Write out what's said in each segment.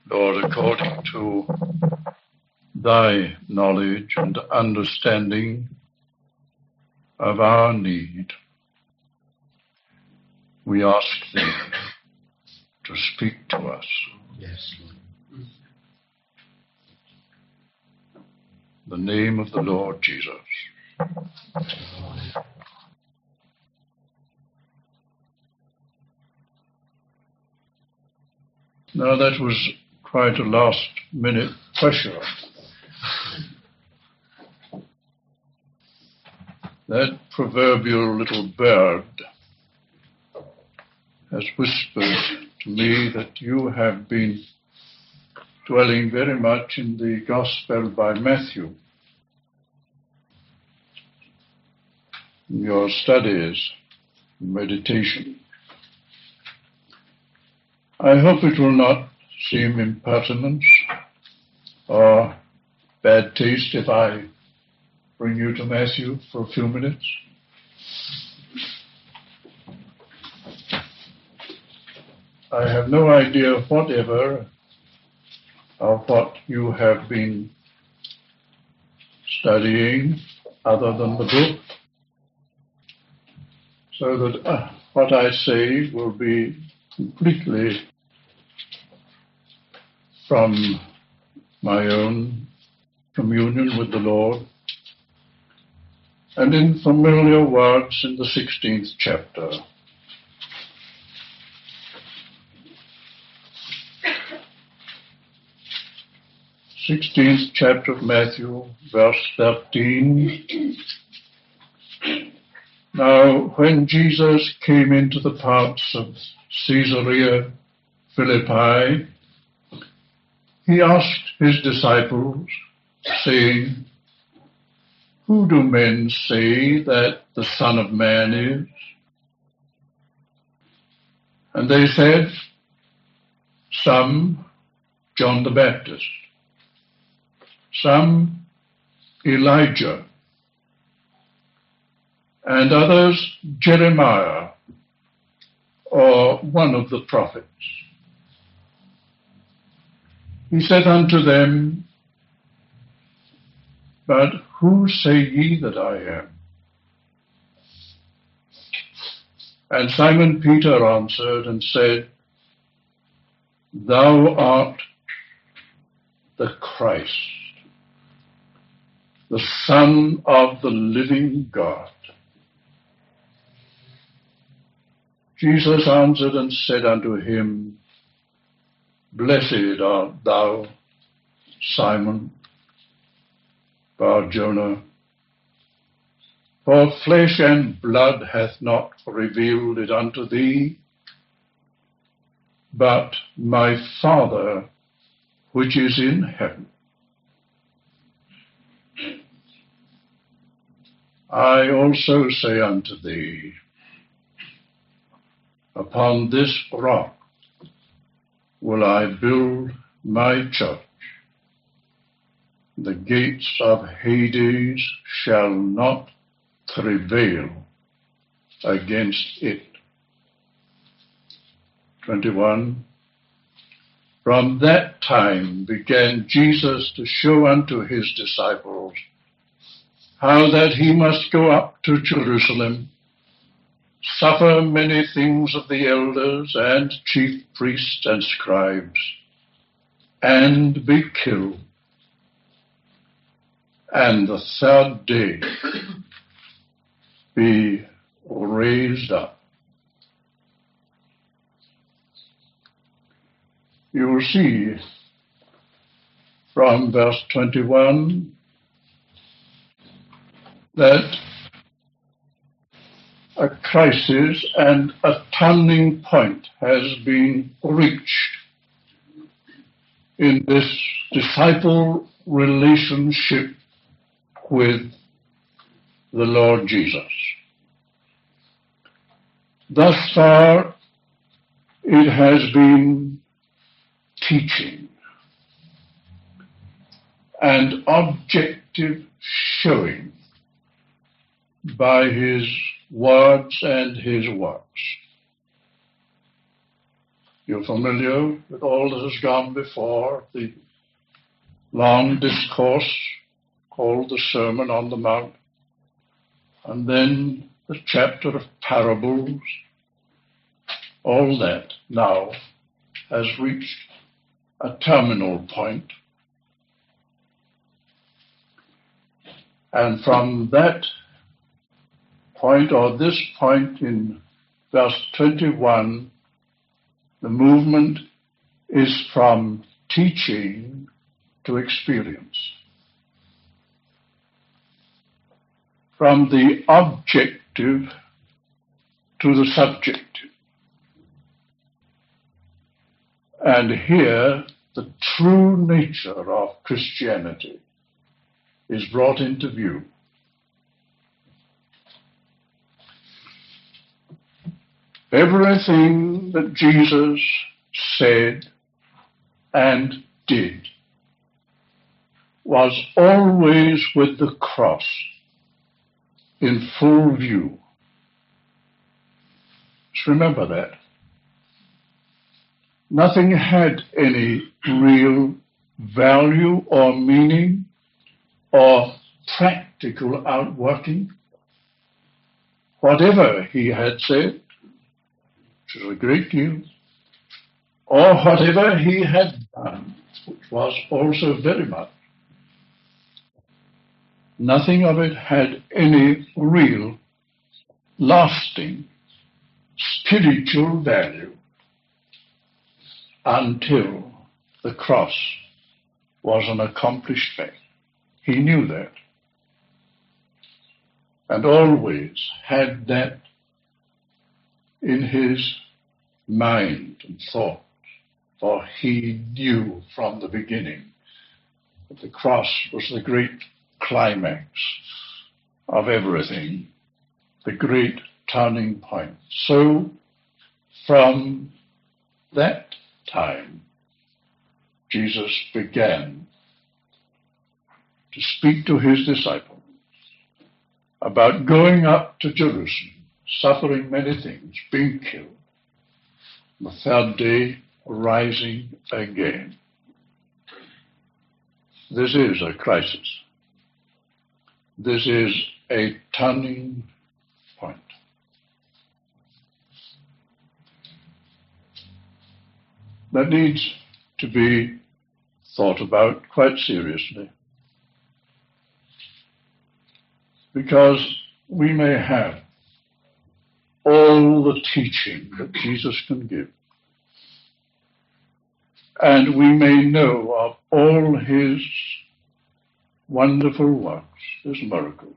Lord, according to thy knowledge and understanding of our need, we ask thee to speak to us. Yes, Lord. In the name of the Lord Jesus. Now that was quite a last-minute pressure. That proverbial little bird has whispered to me that you have been dwelling very much in the Gospel by Matthew in your studies, meditation. I hope it will not seem impertinence or bad taste if I bring you to Matthew for a few minutes. I have no idea whatever of what you have been studying other than the book, so that what I say will be completely from my own communion with the Lord and in familiar words in the 16th chapter. 16th chapter of Matthew, verse 13. Now, when Jesus came into the parts of Caesarea Philippi, he asked his disciples, saying, "Who do men say that the Son of Man is?" And they said, "Some, John the Baptist, some, Elijah, and others, Jeremiah, or one of the prophets." He said unto them, "But who say ye that I am?" And Simon Peter answered and said, "Thou art the Christ, the Son of the living God." Jesus answered and said unto him, "Blessed art thou, Simon Bar-Jonah, for flesh and blood hath not revealed it unto thee, but my Father which is in heaven. I also say unto thee, upon this rock will I build my church. The gates of Hades shall not prevail against it. 21. From that time began Jesus to show unto his disciples how that he must go up to Jerusalem, suffer many things of the elders and chief priests and scribes, and be killed, and the third day be raised up. You will see from verse 21 that a crisis and a turning point has been reached in this disciple relationship with the Lord Jesus. Thus far, it has been teaching and objective showing by his words and his works. You're familiar with all that has gone before, the long discourse called the Sermon on the Mount, and then the chapter of parables. All that now has reached a terminal point. And from that point, or this point in verse 21, the movement is from teaching to experience. From the objective to the subjective. And here, the true nature of Christianity is brought into view. Everything that Jesus said and did was always with the cross in full view. Just remember that. Nothing had any real value or meaning or practical outworking. Whatever he had said, which was a great deal, or whatever he had done, which was also very much, nothing of it had any real, lasting, spiritual value until the cross was an accomplished fact. He knew that, and always had that in his mind and thought, for he knew from the beginning that the cross was the great climax of everything, the great turning point. So, from that time, Jesus began to speak to his disciples about going up to Jerusalem, suffering many things, being killed, the third day rising again. This is a crisis. This is a turning point. That needs to be thought about quite seriously, because we may have all the teaching that Jesus can give, and we may know of all his wonderful works, his miracles.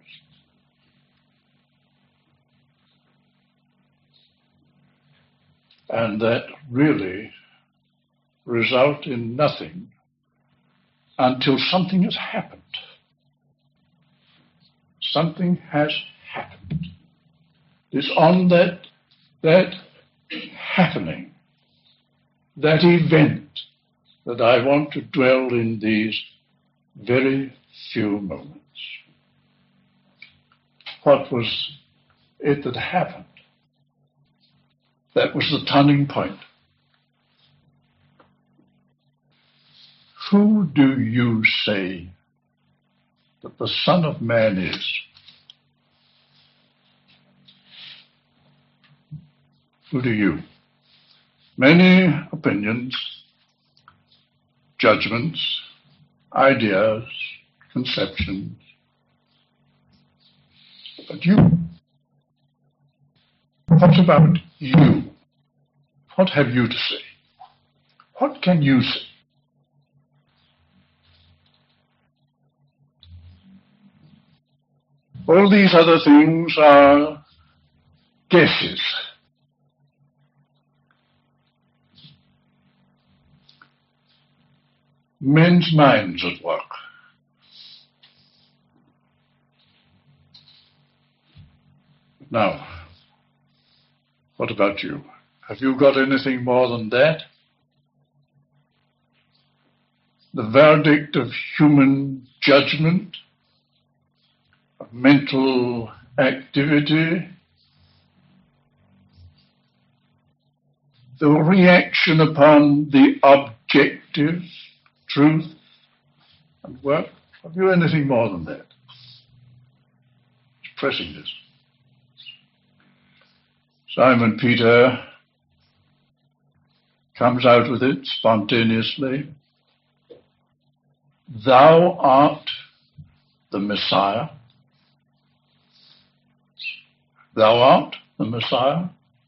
And that really result in nothing until something has happened. Something has happened. It's on that happening, that event, that I want to dwell in these very few moments. What was it that happened? That was the turning point. Who do you say that the Son of Man is? Who do you? Many opinions, judgments, ideas, conceptions. But you? What about you? What have you to say? What can you say? All these other things are guesses. Men's minds at work. Now, what about you? Have you got anything more than that? The verdict of human judgment, of mental activity, the reaction upon the objective truth and work. Have you anything more than that? It's pressing this. Simon Peter comes out with it spontaneously. Thou art the Messiah. Thou art the Messiah,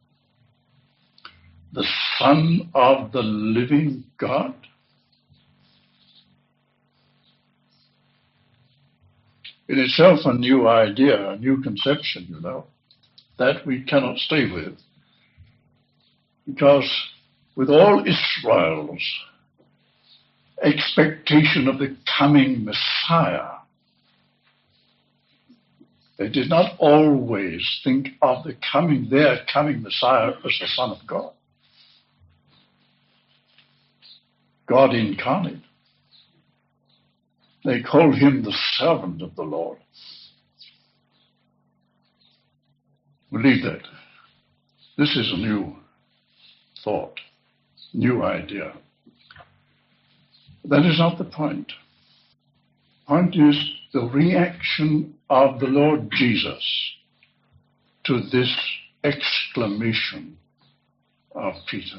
the Son of the living God. In itself a new idea, a new conception, that we cannot stay with. Because with all Israel's expectation of the coming Messiah, they did not always think of their coming Messiah as the Son of God. God incarnate. They called him the servant of the Lord. We'll leave that. This is a new thought, new idea. That is not the point. The point is the reaction of the Lord Jesus to this exclamation of Peter.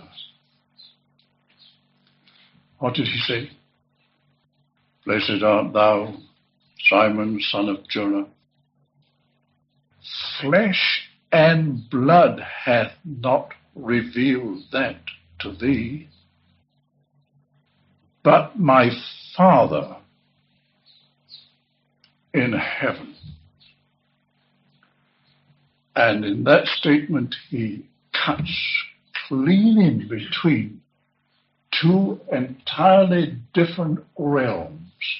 What did he say? Blessed art thou, Simon, son of Jonah. Flesh and blood hath not revealed that to thee, but my Father in heaven. And in that statement he cuts clean in between two entirely different realms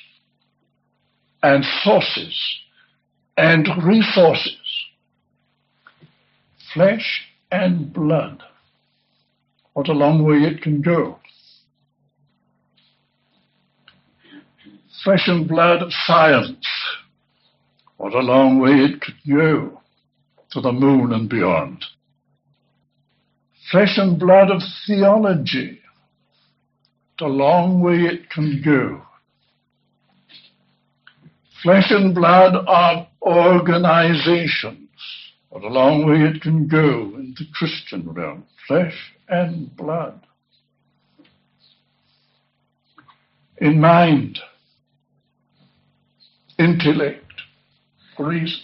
and sources and resources. Flesh and blood. What a long way it can go. Flesh and blood of science. What a long way it could go to the moon and beyond. Flesh and blood of theology. What a long way it can go. Flesh and blood of organizations. What a long way it can go in the Christian realm. Flesh and blood. In mind, intellect, reason.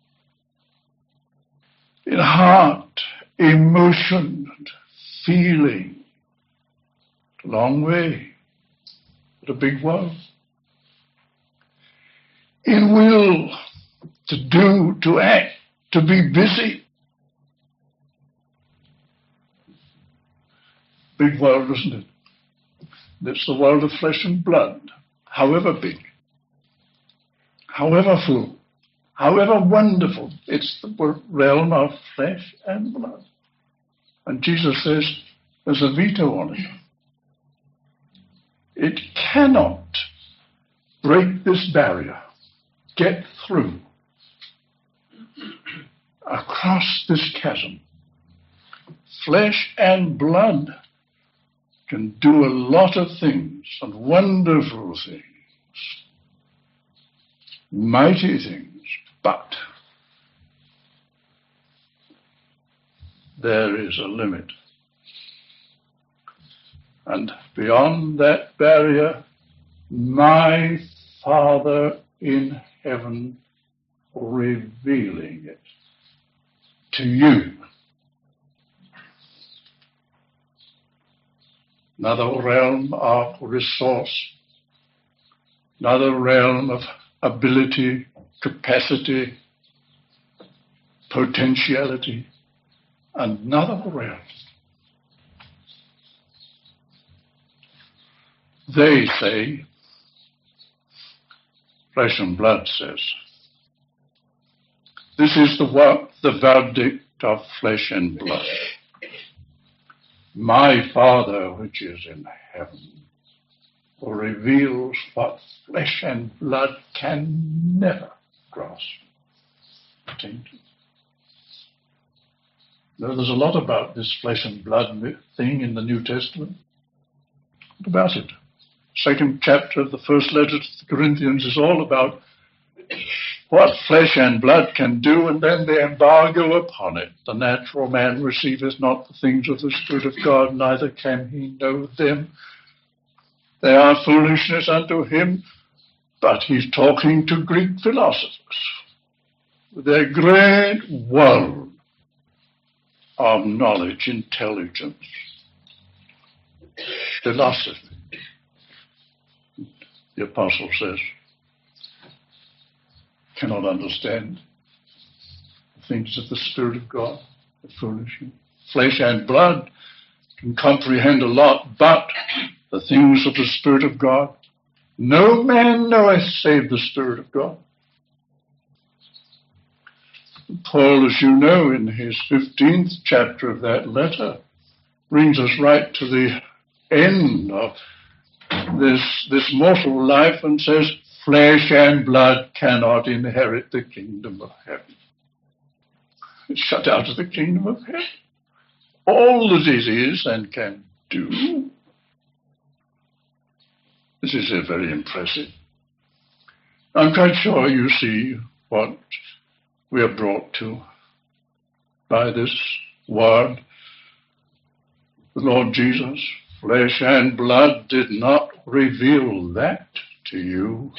In heart, emotion, and feeling. A long way, but a big world. In will, to do, to act, to be busy. Big world, isn't it? It's the world of flesh and blood, however big, however full, however wonderful. It's the realm of flesh and blood. And Jesus says there's a veto on it. It cannot break this barrier, get through, across this chasm. Flesh and blood can do a lot of things, and wonderful things, mighty things, but there is a limit. And beyond that barrier, my Father in heaven revealing it to you. Another realm of resource, another realm of ability, capacity, potentiality, another realm. They say, flesh and blood says, this is the verdict of flesh and blood. My Father which is in heaven reveals what flesh and blood can never grasp. Now, there's a lot about this flesh and blood thing in the New Testament. What about it? Second chapter of the first letter to the Corinthians is all about what flesh and blood can do, and then the embargo upon it. The natural man receiveth not the things of the Spirit of God, neither can he know them. They are foolishness unto him, but he's talking to Greek philosophers with their great world of knowledge, intelligence, philosophy. The apostle says, cannot understand the things of the Spirit of God, the foolish. Flesh and blood can comprehend a lot, but the things of the Spirit of God, no man knoweth save the Spirit of God. Paul, as you know, in his 15th chapter of that letter, brings us right to the end of this mortal life and says, flesh and blood cannot inherit the kingdom of heaven. It's shut out of the kingdom of heaven. All that it is and can do. This is very impressive. I'm quite sure you see what we are brought to by this word. The Lord Jesus, flesh and blood did not reveal that to you,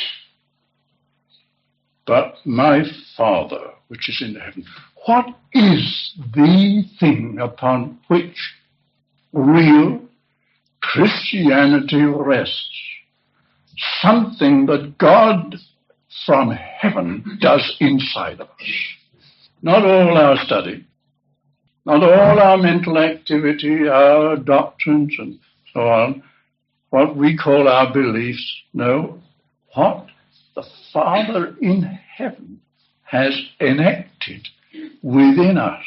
but my Father which is in heaven. What is the thing upon which real Christianity rests? Something that God from heaven does inside of us. Not all our study, not all our mental activity, our doctrines and so on, what we call our beliefs. No, what the Father in heaven has enacted within us.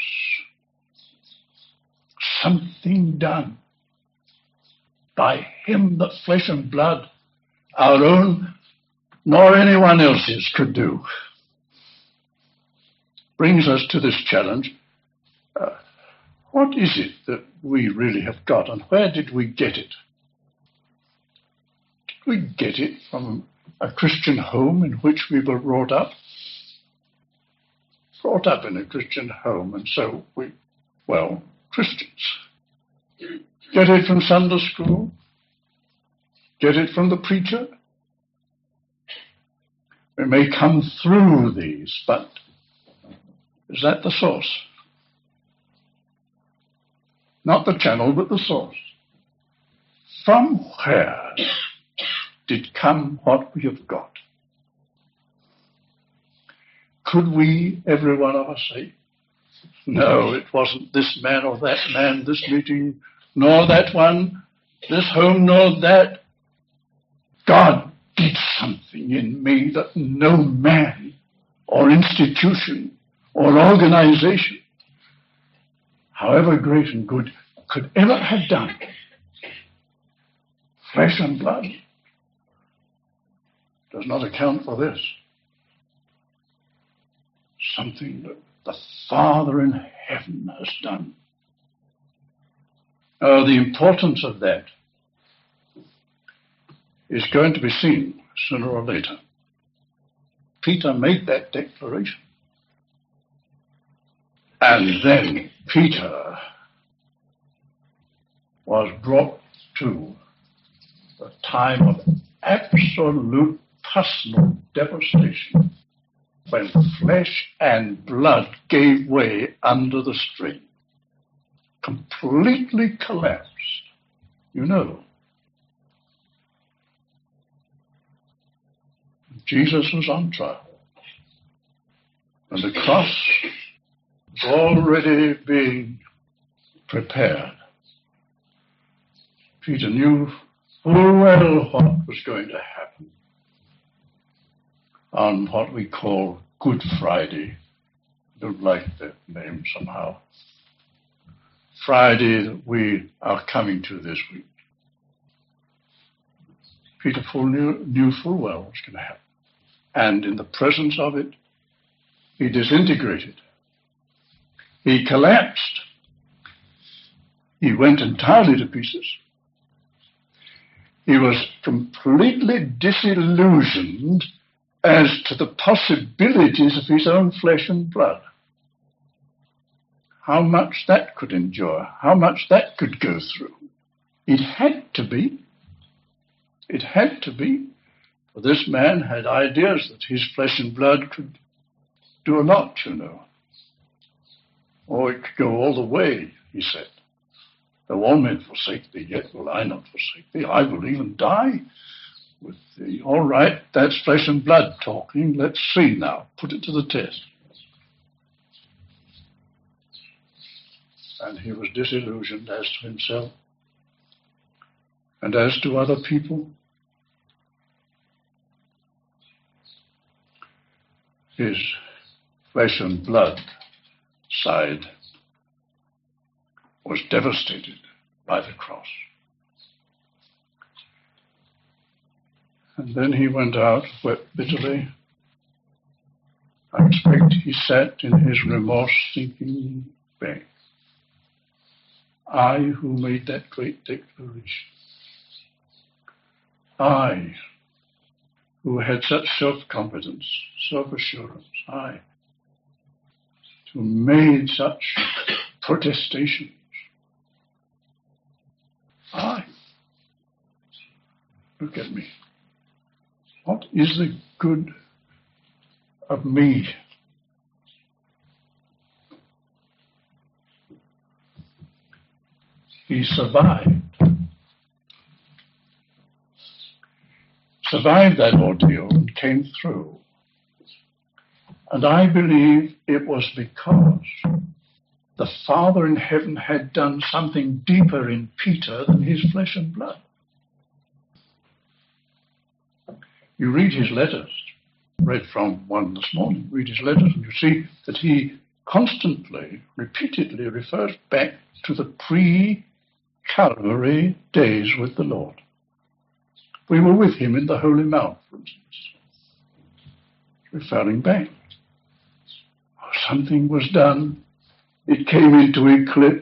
Something done by him that flesh and blood, our own, nor anyone else's could do. Brings us to this challenge. What is it that we really have got, and where did we get it? Did we get it from a Christian home in which we were brought up? Brought up in a Christian home, and so we, well, Christians. Get it from Sunday school? Get it from the preacher? We may come through these, but is that the source? Not the channel, but the source. From where did come what we have got? Could we, every one of us, say, no, it wasn't this man or that man, this meeting, nor that one, this home, nor that. God did something in me that no man or institution or organization, however great and good, could ever have done. Flesh and blood does not account for this. Something that the Father in heaven has done. The importance of that is going to be seen sooner or later. Peter made that declaration. And then Peter was brought to a time of absolute personal devastation when flesh and blood gave way under the strain. Completely collapsed. You know. Jesus was on trial. And the cross was already being prepared. Peter knew full well what was going to happen on what we call Good Friday. I don't like that name somehow. Friday that we are coming to this week. Peter knew full well what was going to happen. And in the presence of it, he disintegrated. He collapsed He went entirely to pieces. He was completely disillusioned as to the possibilities of his own flesh and blood. How much that could endure, how much that could go through. It had to be. It had to be. For this man had ideas that his flesh and blood could do a lot, Or it could go all the way, he said. Though all men forsake thee, yet will I not forsake thee. I will even die with thee. All right, that's flesh and blood talking. Let's see now. Put it to the test. And he was disillusioned as to himself and as to other people. His flesh and blood side was devastated by the cross. And then he went out, wept bitterly. I expect he sat in his remorse thinking back. I who made that great declaration. I who had such self-confidence, self-assurance. I who made such protestations. Look at me. What is the good of me? He survived that ordeal and came through. And I believe it was because the Father in heaven had done something deeper in Peter than his flesh and blood. You read his letters, read from one this morning, read his letters, and you see that he constantly, repeatedly refers back to the pre-Calvary days with the Lord. We were with him in the Holy Mount, for instance, referring back. Something was done. It came into eclipse.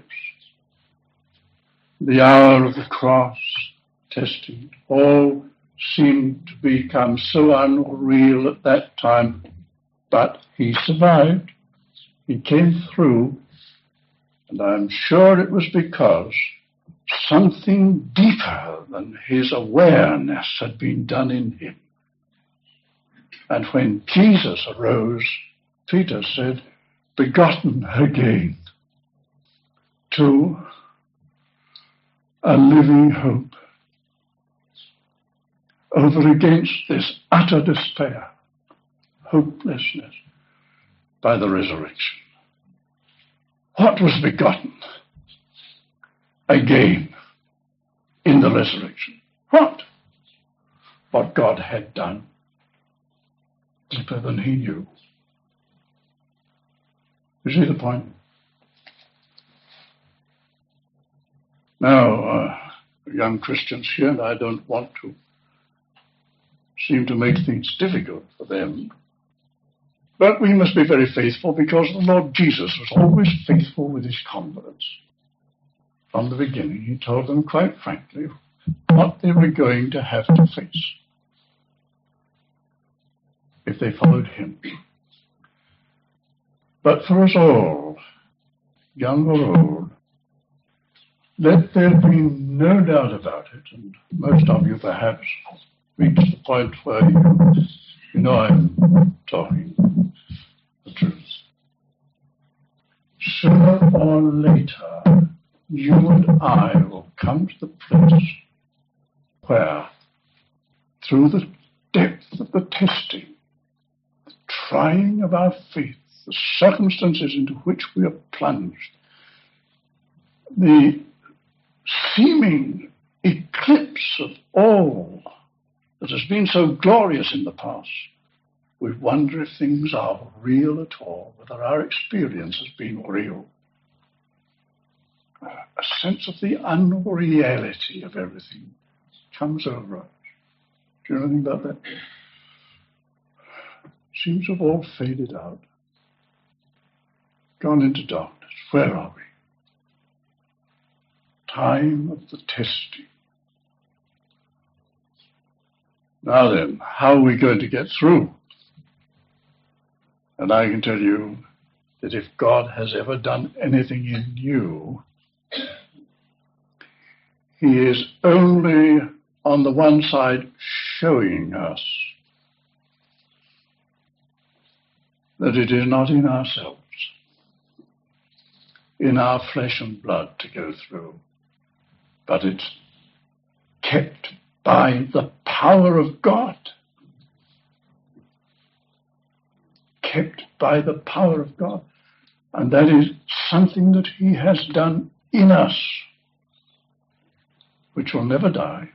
The hour of the cross, testing, all seemed to become so unreal at that time, but he survived. He came through, and I'm sure it was because something deeper than his awareness had been done in him. And when Jesus arose, Peter said, begotten again to a living hope over against this utter despair, hopelessness, by the resurrection. What was begotten again in the resurrection? What? What God had done deeper than he knew. You see the point? Now, young Christians here, and I don't want to seem to make things difficult for them, but we must be very faithful because the Lord Jesus was always faithful with his converts. From the beginning, he told them quite frankly what they were going to have to face if they followed him. But for us all, young or old, let there be no doubt about it, and most of you perhaps reach the point where you know I'm talking the truth. Sooner or later, you and I will come to the place where, through the depth of the testing, the trying of our faith, the circumstances into which we are plunged, the seeming eclipse of all that has been so glorious in the past, we wonder if things are real at all, whether our experience has been real. A sense of the unreality of everything comes over us. Do you know anything about that? Seems to have all faded out, gone into darkness. Where are we? time of the testing. Now then, how are we going to get through? And I can tell you that if God has ever done anything in you, he is only on the one side showing us that it is not in ourselves, in our flesh and blood to go through, but it's kept by the power of God. Kept by the power of God. And that is something that he has done in us, which will never die,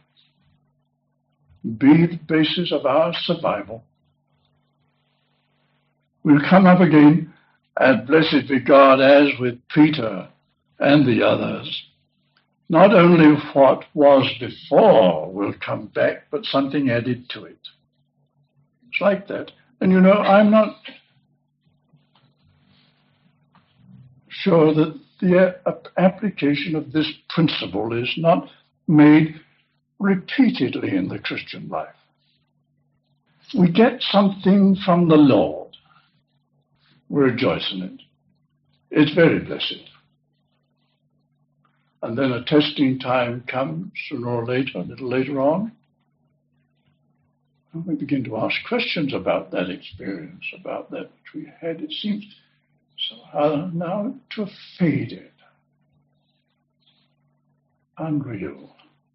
be the basis of our survival. We'll come up again, and blessed be God, as with Peter and the others. Not only what was before will come back, but something added to it. It's like that. And you know, I'm not sure that the application of this principle is not made repeatedly in the Christian life. We get something from the Lord. We rejoice in it. It's very blessed. And then a testing time comes sooner or later, a little later on. And we begin to ask questions about that experience, about that which we had. It seems somehow now to have faded. Unreal.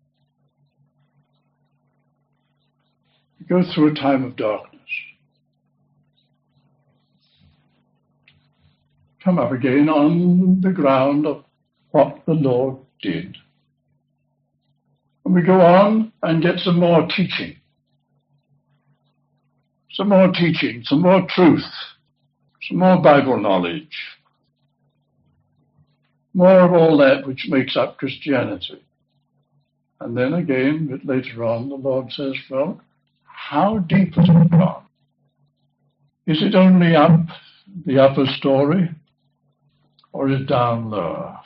We go through a time of darkness. Come up again on the ground of what the Lord did. And we go on and get some more teaching. Some more teaching, some more truth, some more Bible knowledge. More of all that which makes up Christianity. And then again, a bit later on, the Lord says, well, how deep has it gone? Is it only up the upper story? Or is it down lower?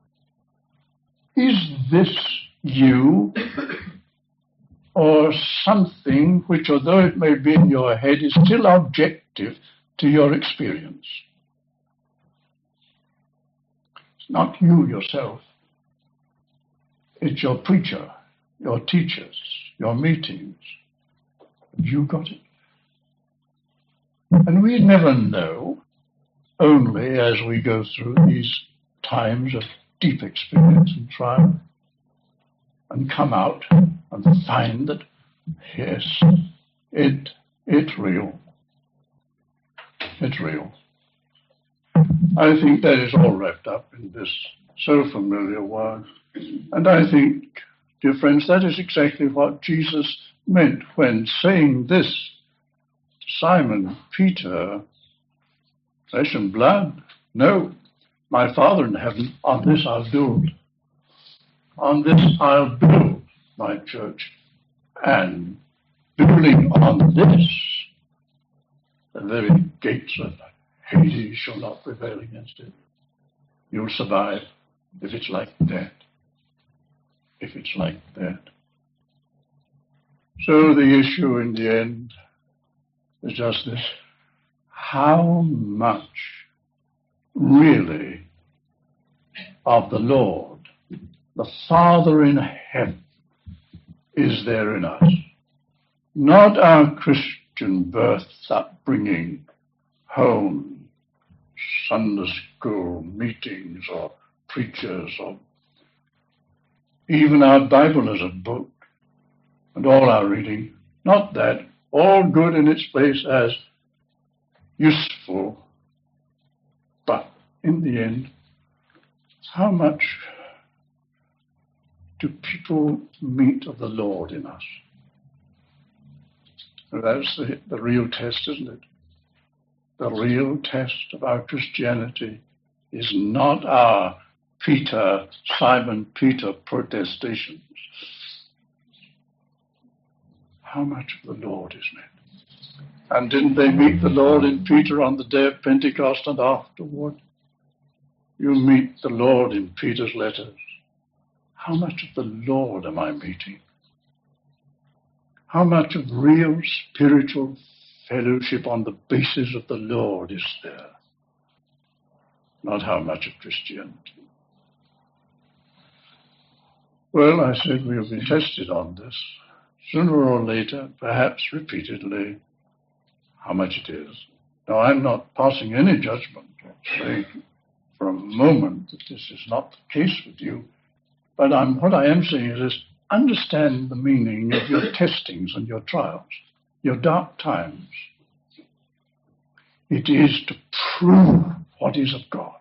Is this you, or something which, although it may be in your head, is still objective to your experience? It's not you yourself. It's your preacher, your teachers, your meetings. You got it. And we never know, only as we go through these times of deep experience and trial, and come out and find that, yes, it's real. It's real. I think that is all wrapped up in this so familiar word. And I think, dear friends, that is exactly what Jesus meant when saying this to Simon Peter, flesh and blood? No. My Father in heaven, on this I'll build. On this I'll build my church. And building on this, the very gates of Hades shall not prevail against it. You'll survive if it's like that. If it's like that. So the issue in the end is just this. How much really of the Lord, the Father in heaven, is there in us? Not our Christian birth, upbringing, home, Sunday school meetings, or preachers, or even our Bible as a book, and all our reading. Not that. All good in its place as useful. But in the end, how much do people meet of the Lord in us? And that's the real test, isn't it? The real test of our Christianity is not our Simon Peter protestations. How much of the Lord is met? And didn't they meet the Lord in Peter on the day of Pentecost and afterward? You meet the Lord in Peter's letters. how much of the Lord am I meeting? How much of real spiritual fellowship on the basis of the Lord is there? Not how much of Christianity. Well, I said we'll be tested on this, sooner or later, perhaps repeatedly, how much it is. Now, I'm not passing any judgment or saying for a moment that this is not the case with you, but what I am saying is this: understand the meaning of your testings and your trials, your dark times. It is to prove what is of God.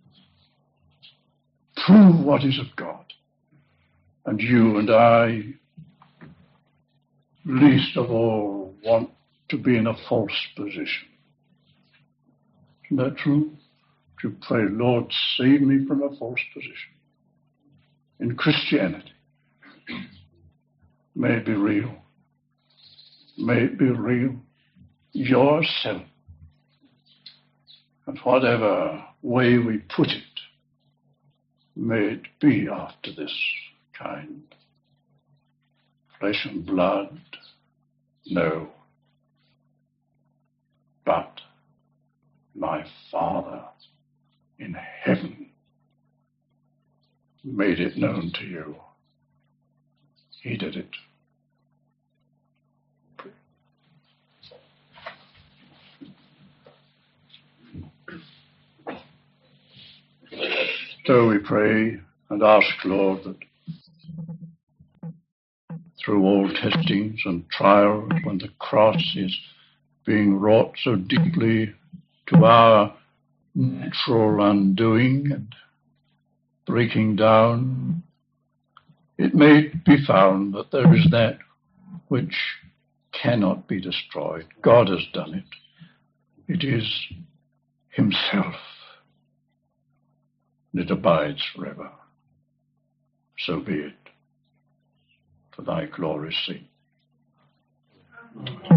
Prove what is of God. And you and I, least of all, want to be in a false position. Isn't that true? To pray, Lord, save me from a false position. In Christianity, may it be real. May it be real. Yourself. And whatever way we put it, may it be after this kind. Flesh and blood, no. But my Father in heaven made it known to you. He did it. So we pray and ask, Lord, that through all testings and trials, when the cross is being wrought so deeply to our natural undoing and breaking down, it may be found that there is that which cannot be destroyed. God has done it. It is himself. And it abides forever. So be it, for thy glory's sake.